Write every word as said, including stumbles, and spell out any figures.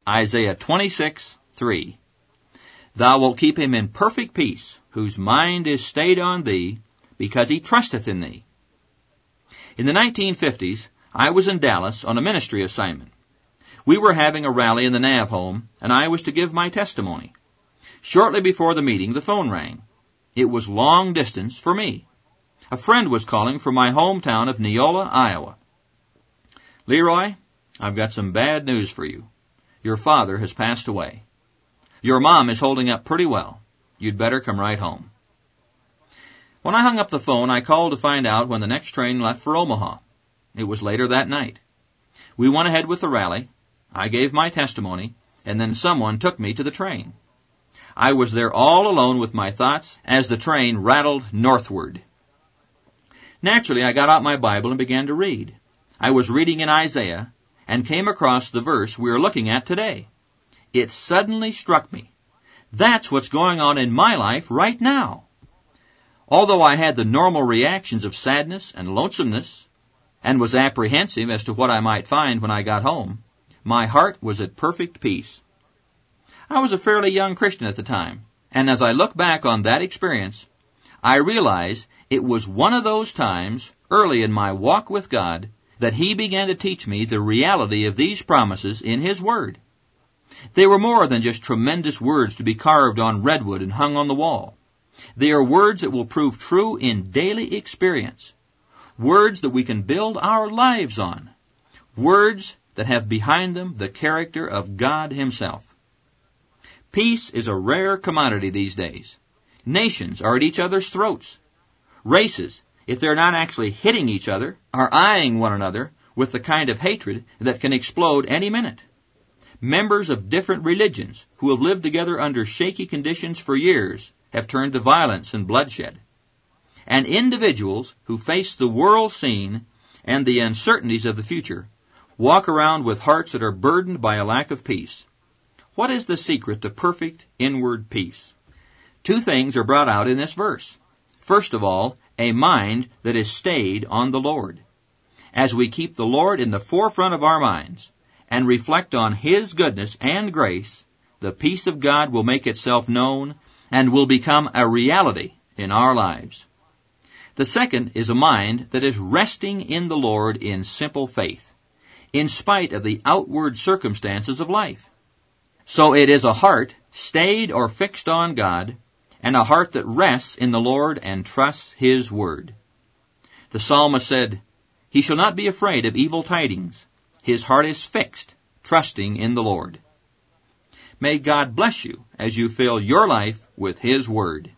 Isaiah twenty-six, three. Thou wilt keep him in perfect peace, whose mind is stayed on thee, because he trusteth in thee. In the nineteen fifties, I was in Dallas on a ministry assignment. We were having a rally in the Nav home, and I was to give my testimony. Shortly before the meeting, the phone rang. It was long distance for me. A friend was calling from my hometown of Neola, Iowa. Leroy, I've got some bad news for you. Your father has passed away. Your mom is holding up pretty well. You'd better come right home. When I hung up the phone, I called to find out when the next train left for Omaha. It was later that night. We went ahead with the rally. I gave my testimony, and then someone took me to the train. I was there all alone with my thoughts as the train rattled northward. Naturally, I got out my Bible and began to read. I was reading in Isaiah and came across the verse we are looking at today. It suddenly struck me. That's what's going on in my life right now. Although I had the normal reactions of sadness and lonesomeness and was apprehensive as to what I might find when I got home, my heart was at perfect peace. I was a fairly young Christian at the time, and as I look back on that experience, I realize it was one of those times early in my walk with God that He began to teach me the reality of these promises in His Word. They were more than just tremendous words to be carved on redwood and hung on the wall. They are words that will prove true in daily experience. Words that we can build our lives on. Words that have behind them the character of God Himself. Peace is a rare commodity these days. Nations are at each other's throats. Races, if they're not actually hitting each other, are eyeing one another with the kind of hatred that can explode any minute. Members of different religions who have lived together under shaky conditions for years have turned to violence and bloodshed. And individuals who face the world scene and the uncertainties of the future walk around with hearts that are burdened by a lack of peace. What is the secret to perfect inward peace? Two things are brought out in this verse. First of all, a mind that is stayed on the Lord. As we keep the Lord in the forefront of our minds and reflect on His goodness and grace, the peace of God will make itself known and will become a reality in our lives. The second is a mind that is resting in the Lord in simple faith, in spite of the outward circumstances of life. So it is a heart stayed or fixed on God, and a heart that rests in the Lord and trusts His word. The psalmist said, "He shall not be afraid of evil tidings. His heart is fixed, trusting in the Lord." May God bless you as you fill your life with His word.